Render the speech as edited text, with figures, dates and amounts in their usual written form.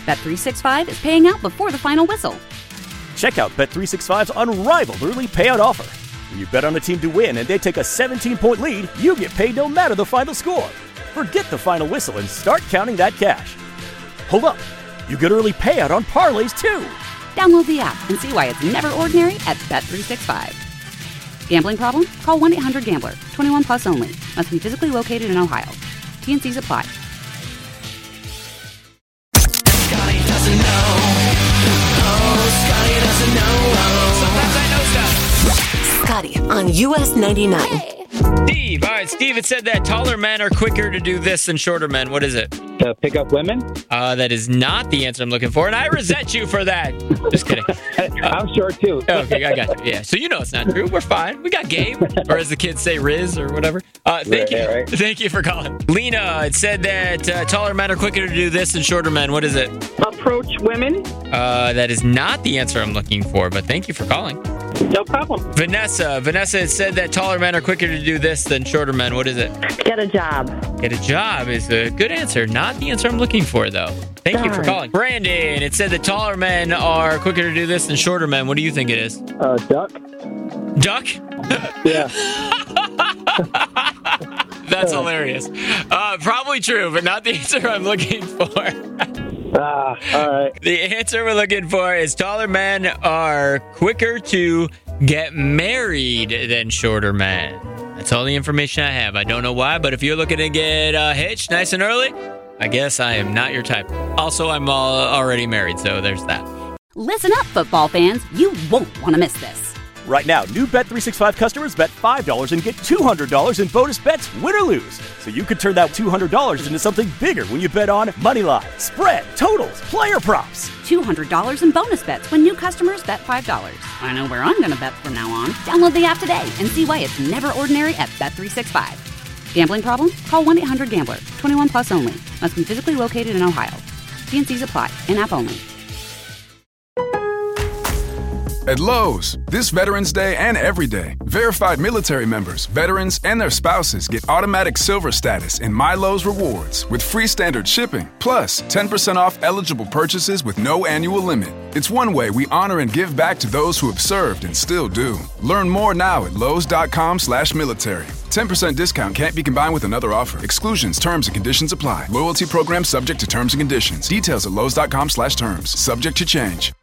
Bet365 is paying out before the final whistle. Check out Bet365's unrivaled early payout offer. When you bet on a team to win and they take a 17-point lead, you get paid no matter the final score. Forget the final whistle and start counting that cash. Hold up. You get early payout on parlays, too. Download the app and see why it's never ordinary at Bet365. Gambling problem? Call 1-800-GAMBLER. 21 plus only. Must be physically located in Ohio. T&Cs apply. Scotty doesn't know. Oh, Scotty doesn't know. Sometimes I know stuff. Scotty on US 99. Steve. All right, Steve, it said that taller men are quicker to do this than shorter men. What is it? To pick up women? That is not the answer I'm looking for, and I resent you for that. Just kidding. I'm short, too. Okay, I got you. Yeah, so you know it's not true. We're fine. We got game. Or as the kids say, Riz or whatever. Thank you. Right. Thank you for calling. Lena, it said that taller men are quicker to do this than shorter men. What is it? Approach women. That is not the answer I'm looking for, but thank you for calling. No problem. Vanessa, it said that taller men are quicker to do this than shorter men. What is it? Get a job. Get a job is a good answer. Not the answer I'm looking for, though. Thank you for calling. Brandon, it said that taller men are quicker to do this than shorter men. What do you think it is? Duck? Duck? Yeah. That's hilarious. Probably true, but not the answer I'm looking for. All right. The answer we're looking for is taller men are quicker to get married than shorter men. That's all the information I have. I don't know why, but if you're looking to get hitched nice and early, I guess I am not your type. Also, I'm already married, so there's that. Listen up, football fans. You won't want to miss this. Right now, new Bet365 customers bet $5 and get $200 in bonus bets, win or lose. So you could turn that $200 into something bigger when you bet on moneyline, spread, totals, player props. $200 in bonus bets when new customers bet $5. I know where I'm going to bet from now on. Download the app today and see why it's never ordinary at Bet365. Gambling problem? Call 1-800-GAMBLER. 21 plus only. Must be physically located in Ohio. T&Cs apply. In-app only. At Lowe's, this Veterans Day and every day, verified military members, veterans, and their spouses get automatic silver status in My Lowe's Rewards with free standard shipping, plus 10% off eligible purchases with no annual limit. It's one way we honor and give back to those who have served and still do. Learn more now at lowes.com/military. 10% discount can't be combined with another offer. Exclusions, terms, and conditions apply. Loyalty program subject to terms and conditions. Details at lowes.com/terms. Subject to change.